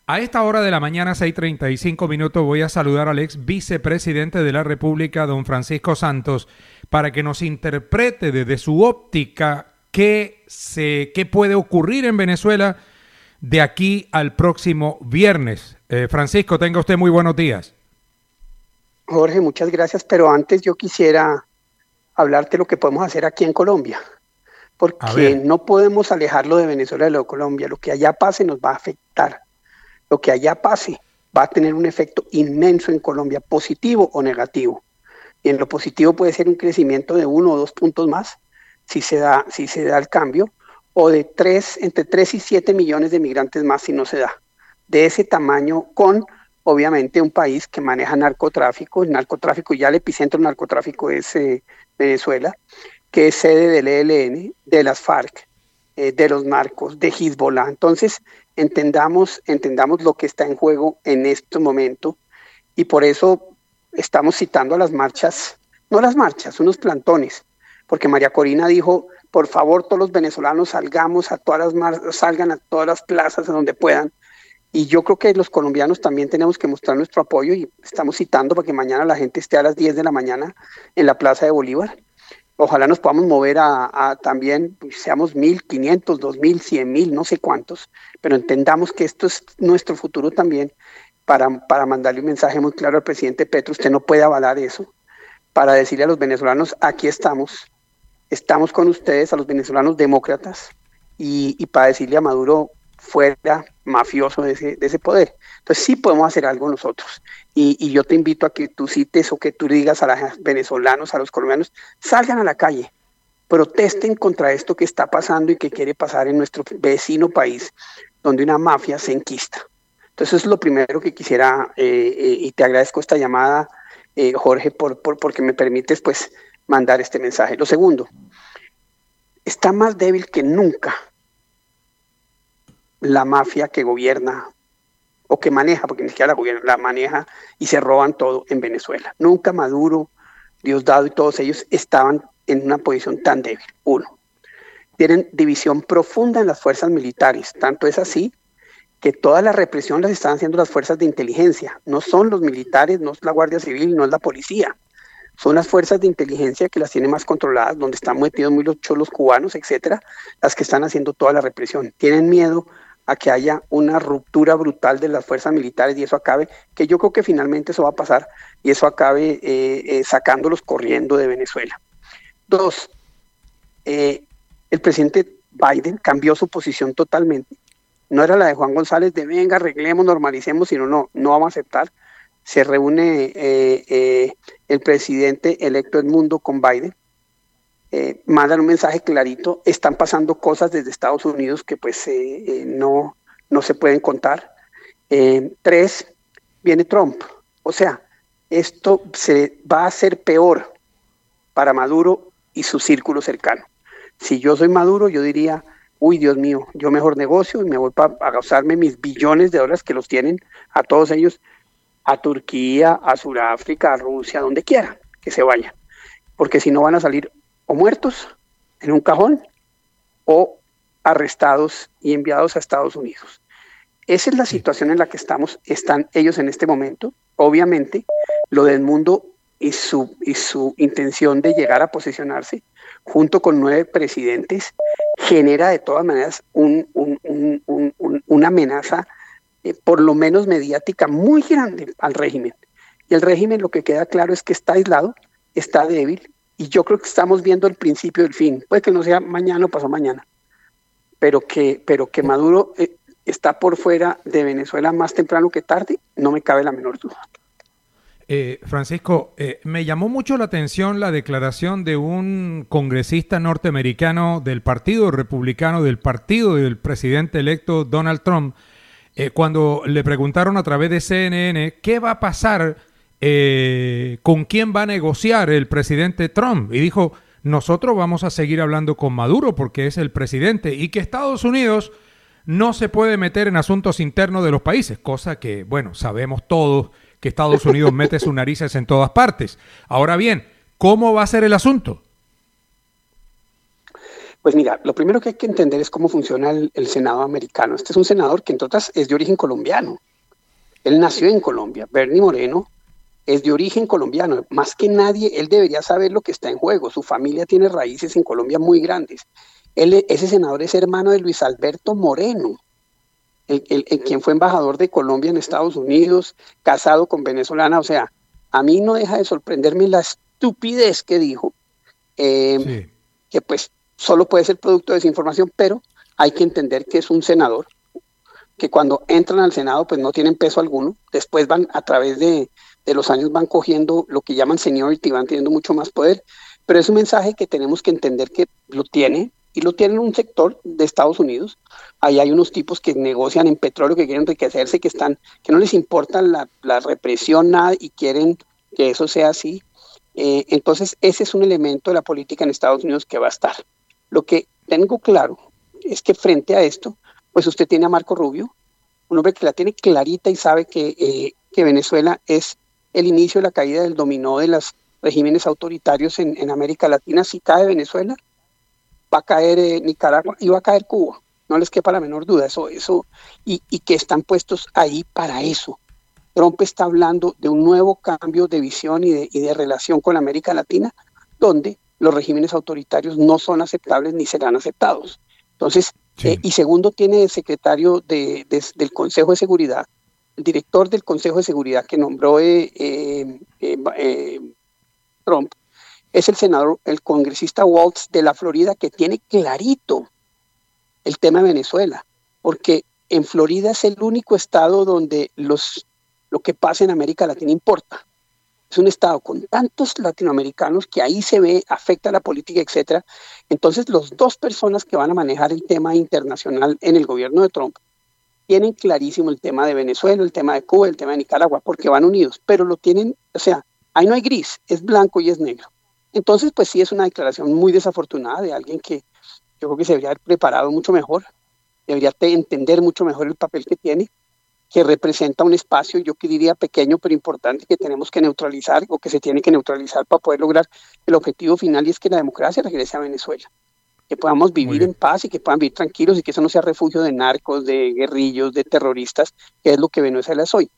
A esta hora de la mañana, 6:35 minutos, voy a saludar al ex vicepresidente de la República, don Francisco Santos, para que nos interprete desde su óptica qué puede ocurrir en Venezuela de aquí al próximo viernes. Francisco, tenga usted muy buenos días. Jorge, muchas gracias, pero antes yo quisiera hablarte de lo que podemos hacer aquí en Colombia, A porque ver, no podemos alejarlo de Venezuela de lo de Colombia. Lo que allá pase nos va a afectar. Lo que allá pase va a tener un efecto inmenso en Colombia, positivo o negativo. Y en lo positivo puede ser un crecimiento de 1 o 2 puntos más, si se da el cambio, o de entre 3 y 7 millones de migrantes más si no se da. De ese tamaño, con obviamente un país que maneja narcotráfico. El narcotráfico, ya el epicentro del narcotráfico es Venezuela, que es sede del ELN, de las FARC, de los narcos, de Hezbollah. Entonces, entendamos lo que está en juego en este momento, y por eso estamos citando a las marchas, no las marchas, unos plantones, porque María Corina dijo, por favor, todos los venezolanos salgamos a todas salgan a todas las plazas a donde puedan. Y yo creo que los colombianos también tenemos que mostrar nuestro apoyo, y estamos citando para que mañana la gente esté a las 10 de la mañana en la Plaza de Bolívar. Ojalá nos podamos mover a también, pues, seamos 1.500, 2.000, 100.000, no sé cuántos, pero entendamos que esto es nuestro futuro también, para mandarle un mensaje muy claro al presidente Petro. Usted no puede avalar eso, para decirle a los venezolanos, aquí estamos con ustedes, a los venezolanos demócratas, y para decirle a Maduro, fuera mafioso de ese poder. Entonces sí podemos hacer algo nosotros, y yo te invito a que tú cites o que tú digas a los venezolanos, a los colombianos, salgan a la calle, protesten contra esto que está pasando y que quiere pasar en nuestro vecino país, donde una mafia se enquista. Entonces eso es lo primero que quisiera, y te agradezco esta llamada, Jorge, porque me permites pues mandar este mensaje. Lo segundo, está más débil que nunca la mafia que gobierna o que maneja, porque ni siquiera la gobierna, la maneja, y se roban todo en Venezuela. Nunca Maduro, Diosdado y todos ellos estaban en una posición tan débil. Uno, tienen división profunda en las fuerzas militares, tanto es así que toda la represión las están haciendo las fuerzas de inteligencia, no son los militares, no es la Guardia Civil, no es la policía, son las fuerzas de inteligencia, que las tienen más controladas, donde están metidos muy los cholos cubanos, etcétera, las que están haciendo toda la represión. Tienen miedo a que haya una ruptura brutal de las fuerzas militares y eso acabe, que yo creo que finalmente eso va a pasar, y eso acabe sacándolos corriendo de Venezuela. Dos, el presidente Biden cambió su posición totalmente. No era la de Juan González de venga, arreglemos, normalicemos, sino no vamos a aceptar. Se reúne el presidente electo Edmundo con Biden, mandan un mensaje clarito, están pasando cosas desde Estados Unidos que pues no se pueden contar. Tres, viene Trump. O sea, esto se va a hacer peor para Maduro y su círculo cercano. Si yo soy Maduro, yo diría, uy, Dios mío, yo mejor negocio y me voy a gastarme mis billones de dólares que los tienen a todos ellos, a Turquía, a Sudáfrica, a Rusia, donde quieran que se vayan, porque si no van a salir o muertos en un cajón o arrestados y enviados a Estados Unidos. Esa es la sí. situación en la que están ellos en este momento. Obviamente, lo del mundo y su intención de llegar a posicionarse junto con 9 presidentes genera de todas maneras una amenaza, por lo menos mediática, muy grande al régimen. Y el régimen, lo que queda claro es que está aislado, está débil, y yo creo que estamos viendo el principio del fin. Puede que no sea mañana o pasado mañana, pero que Maduro está por fuera de Venezuela más temprano que tarde, no me cabe la menor duda. Francisco, me llamó mucho la atención la declaración de un congresista norteamericano del Partido Republicano, del partido del presidente electo Donald Trump, cuando le preguntaron a través de CNN qué va a pasar, con quién va a negociar el presidente Trump. Y dijo, nosotros vamos a seguir hablando con Maduro porque es el presidente, y que Estados Unidos no se puede meter en asuntos internos de los países, cosa que, bueno, sabemos todos que Estados Unidos mete sus narices en todas partes. Ahora bien, ¿cómo va a ser el asunto? Pues mira, lo primero que hay que entender es cómo funciona el Senado americano. Este es un senador que, entre otras, es de origen colombiano. Él nació en Colombia. Bernie Moreno es de origen colombiano. Más que nadie, él debería saber lo que está en juego. Su familia tiene raíces en Colombia muy grandes. Ese senador es hermano de Luis Alberto Moreno, quien fue embajador de Colombia en Estados Unidos, casado con venezolana. O sea, a mí no deja de sorprenderme la estupidez que dijo, Sí. que pues solo puede ser producto de desinformación, pero hay que entender que es un senador, que cuando entran al Senado pues no tienen peso alguno, después van a través de los años van cogiendo lo que llaman seniority, van teniendo mucho más poder, pero es un mensaje que tenemos que entender que lo tiene, y lo tiene un sector de Estados Unidos. Ahí hay unos tipos que negocian en petróleo, que quieren enriquecerse, que no les importa la represión, nada, y quieren que eso sea así. Entonces ese es un elemento de la política en Estados Unidos que va a estar. Lo que tengo claro es que frente a esto, pues usted tiene a Marco Rubio, un hombre que la tiene clarita y sabe que Venezuela es el inicio de la caída del dominó de los regímenes autoritarios en América Latina. Si cae Venezuela, va a caer Nicaragua y va a caer Cuba. No les quepa la menor duda, y que están puestos ahí para eso. Trump está hablando de un nuevo cambio de visión y de relación con América Latina, donde los regímenes autoritarios no son aceptables ni serán aceptados. Entonces, Sí. y segundo, tiene el secretario del Consejo de Seguridad, el director del Consejo de Seguridad que nombró Trump, es el senador, el congresista Waltz de la Florida, que tiene clarito el tema de Venezuela, porque en Florida es el único estado donde lo que pasa en América Latina importa. Es un estado con tantos latinoamericanos que ahí se ve, afecta la política, etcétera. Entonces, las dos personas que van a manejar el tema internacional en el gobierno de Trump tienen clarísimo el tema de Venezuela, el tema de Cuba, el tema de Nicaragua, porque van unidos, pero lo tienen, o sea, ahí no hay gris, es blanco y es negro. Entonces, pues sí, es una declaración muy desafortunada de alguien que yo creo que se debería haber preparado mucho mejor, debería entender mucho mejor el papel que tiene, que representa un espacio, yo que diría pequeño pero importante, que tenemos que neutralizar o que se tiene que neutralizar para poder lograr el objetivo final, y es que la democracia regrese a Venezuela, que podamos Muy vivir en bien. paz y que puedan vivir tranquilos y que eso no sea refugio de narcos, de guerrillos, de terroristas, que es lo que Venezuela es hoy.